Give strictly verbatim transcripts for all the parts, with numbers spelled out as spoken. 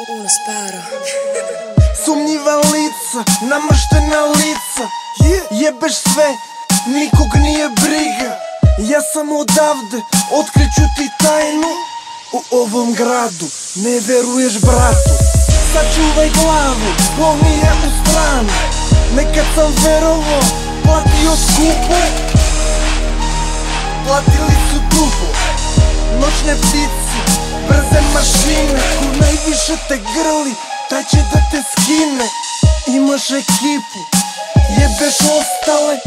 Uno sparo. Sumnjiva lica, namrštena lica, jebeš sve, nikog nije briga. Ja sam odavde, otkriću ti tajnu. U ovom gradu ne veruješ bratu. Sačuvaj glavu, lov mi je u stranu. Nekad sam verovo, platio skupo. Platili su dugo, noćne ptice, brze mašine. Ko najviše te grli, taj će da te skine. Imaš ekipu, jebeš ostale.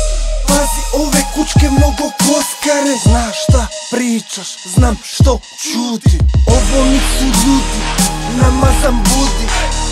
Pazi ove kućke, mnogo koskare. Znaš šta pričaš, znam što čuti. Ovo nisu ljudi, namazan budi.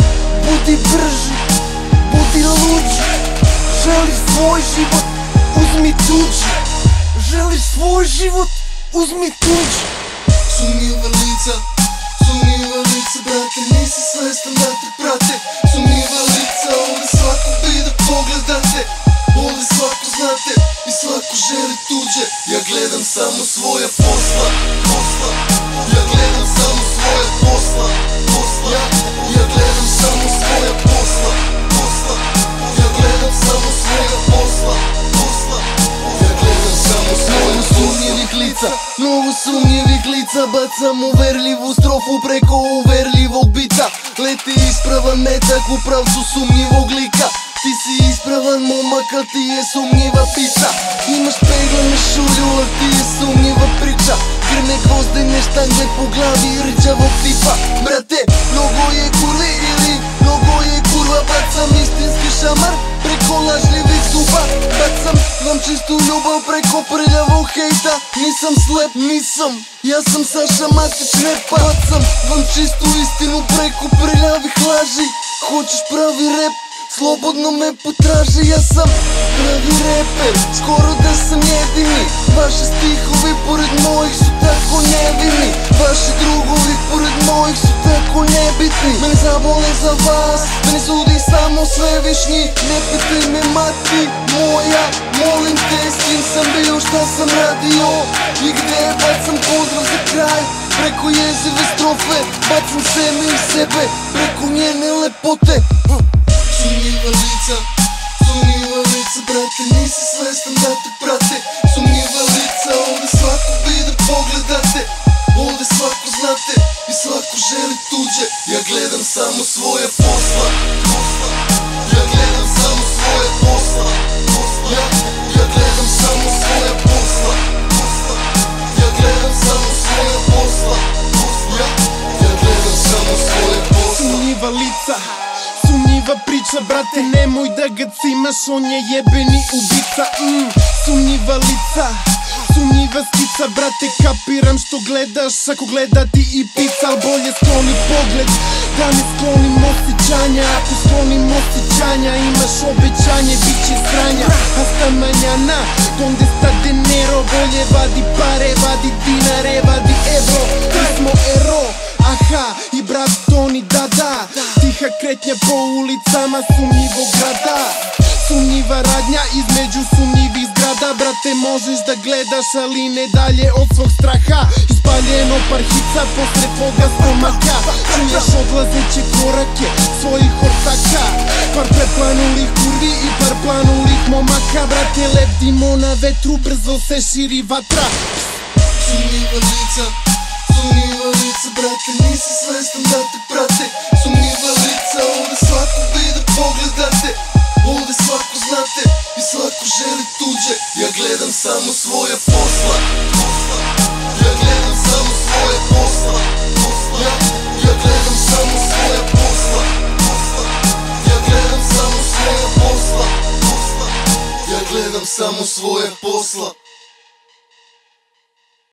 Budi brži, budi luđi. Želiš svoj život, uzmi tuđi. Želiš svoj život, uzmi tuđi. Sumnjiva lica, sumnjiva lica, brate, nisi svestan da te prate. Sumnjiva lica, ovdje svako vide, pogledate. Ovdje svako znate i svako želi tuđe. Ja gledam samo svoja posla, posla. Ja gledam samo svoja posla, posla. Ja gledam samo svoja posla, posla. Ja gledam samo svoja posla, posla. Ja gledam samo svoja sumnjivih lica, mnogo sumnjivih lica. Bacam uverljivu strofu preko uverljivog bita. Leti ispravan metak u pravcu sumnjivog lika. Ti si ispravan momak, al ti je sumnjiva pizza. Imaš peglane šulju, al ti je sumnjiva priča. Grne gvozdene štangle po glavi rđavog tipa. Brate, mnogo je kurvi ili mnogo je kurva. Bacam istinski šamar preko lažljivih zuba. Bacam vam čistu ljubav preko prljavog hejta. Nisam slep, nisam, ja sam Saša Matić, ne bacam vam čistu istinu preko prljavih laži. Hoćeš pravi rap? Slobodno me potraži, ja sam pravi reper, skoro da sam jedini. Vaši stihovi pored mojih su tako nevini. Vaši drugovi pored mojih su tako nebitni. Mene zavole za vas, mene sudi samo Svevišnji. Ne pitaj me mati moja, molim te s kim sam bio, šta sam radio i gde. Bacam pozdrav za kraj, preko jezive strofe. Bacam seme i sebe, preko njene lepote. Sumnjiva lica, sumnjiva lica, brate, nisi svestan da te prate. Sumnjiva lica, ovdje svako vide, pogledate. Ovdje svako znate i svako želi tuđe. Ja gledam samo svoje posla, posla. Ja gledam samo svoje posla, posla. Ja, ja gledam samo svoje posla, posla. Ja gledam samo svoje posla, posla. Ja, ja gledam samo svoje posla. Sumnjiva lica, sumnjiva priča, brate, nemoj da ga cimaš, on je jebeni ubica. mm. Sumnjiva lica, sumnjiva skica, brate, kapiram što gledaš. Ako gleda ti i pizza, al bolje skloni pogled, da ne sklonim osjećanja. Ako sklonim osjećanja, imaš obećanje, bit će sranja. Hasta mañana, donde sta dinero? Bolje vadi pare, vadi dinare, vadi evro. Mi smo ero, aha, i brat Toni Dada. Tiha kretnja po ulicama sumnjivog grada. Sumnjiva radnja između sumnjivih zgrada. Brate, možeš da gledaš, ali ne dalje od svog straha. Ispaljeno par hica posle tvoga stomaka. Čuješ odlazeće korake svojih ortaka. Par preplanulih kurvi i par planulih momaka. Brate, lebdimo na vetru, brzo se širi vatra. Sumnjiva lica, sumnjiva lica, brate, nisi svestan da te prate. Sumnjiva lica, ovdje svako vide, pogledate. Ovdje svako znate i svako želi tuđe. Ja gledam samo svoje posla, posla. Ja gledam samo svoje posla, posla. Ja, ja gledam samo svoje posla, posla. Ja gledam samo svoje posla, posla. Ja gledam samo svoje posla.